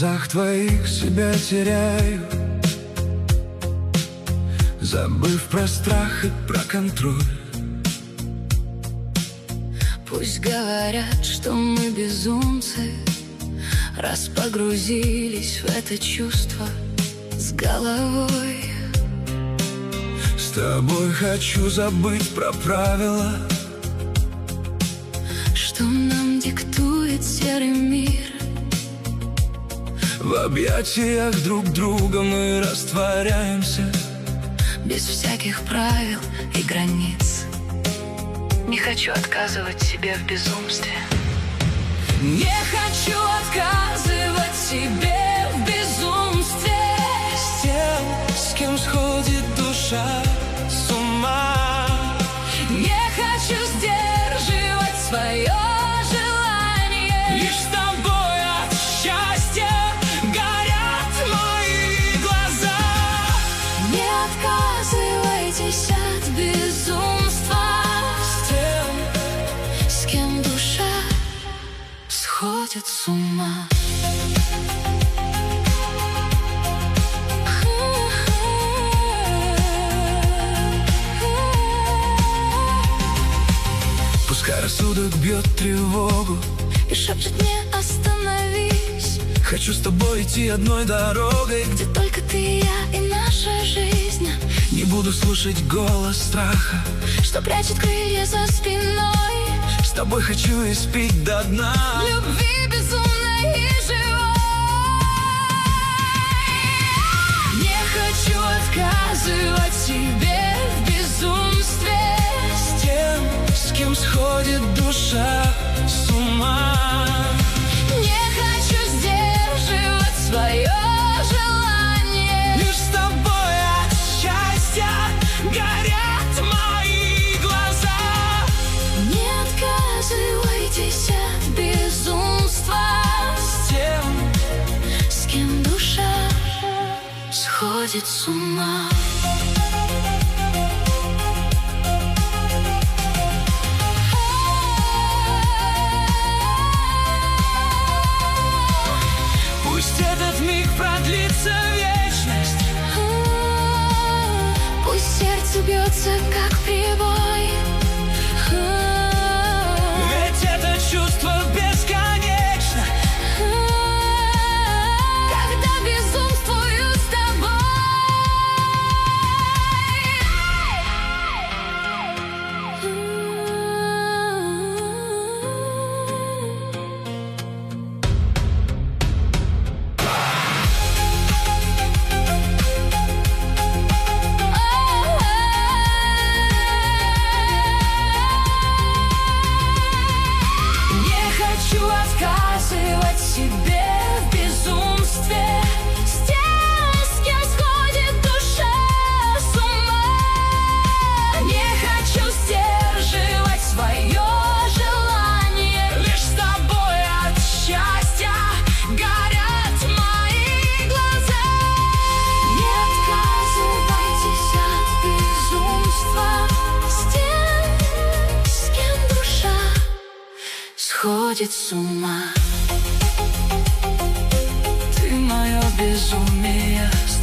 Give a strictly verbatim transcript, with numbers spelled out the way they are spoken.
глазах твоих себя теряю, забыв про страх и про контроль. Пусть говорят, что мы безумцы, раз погрузились в это чувство с головой. С тобой хочу забыть про правила, что нам диктует серый мир. В объятиях друг друга мы растворяемся, без всяких правил и границ. Не хочу отказывать себе в безумстве. Не хочу отказывать себе в безумстве. С тем, с кем сходит душа с ума. Не хочу сдерживать свое желание. Лишь с тобой от счастья горят мои глаза. Не отказывайтесь от безумства. С тем, с кем душа сходит с ума. Пускай рассудок бьет тревогу и шепчет мне: остановись. Хочу с тобой идти одной дорогой, где только ты и я и наша жизнь. Не буду слушать голос страха, что прячет крылья за спиной. С тобой хочу испить до дна любви безумной и живой. Не хочу отказывать себе в безумстве. С тем, с кем сходит душа с ума. Не хочу сдерживать свое желание. Лишь с тобой от счастья горят мои глаза. Не отказывайтесь от безумства. С тем, с кем душа сходит с ума. Пусть этот миг продлится вечность. Пусть сердце бьется, как прибой. Ведь это чувство бесконечно, когда безумствую с тобой. хочу отказывать себе в безумстве. С тем, с кем сходит душа с ума. Не хочу сдерживать свое желание. Лишь с тобой от счастья горят мои глаза. Не отказывайтесь от безумства. С тем, с кем душа сходит с ума. Ты мое безумие.